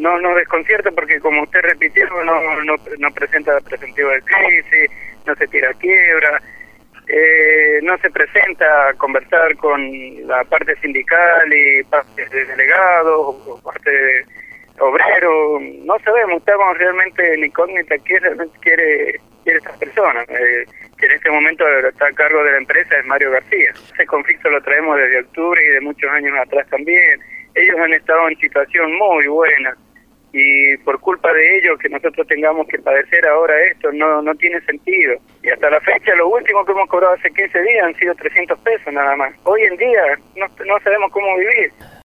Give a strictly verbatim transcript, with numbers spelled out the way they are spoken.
no nos desconcierta porque, como usted repitió, no, no, no presenta presentivo de crisis, no se tira a quiebra, eh, no se presenta a conversar con la parte sindical y parte de delegados o parte de obreros. No sabemos, estamos realmente en incógnita quién realmente quiere, quiere esta persona. Eh, que en este momento está a cargo de la empresa es Mario García. Ese conflicto lo traemos desde octubre y de muchos años atrás también. Ellos han estado en situación muy buena y por culpa de ellos que nosotros tengamos que padecer ahora esto no no tiene sentido. Y hasta la fecha lo último que hemos cobrado hace quince días han sido trescientos pesos nada más. Hoy en día no, no sabemos cómo vivir.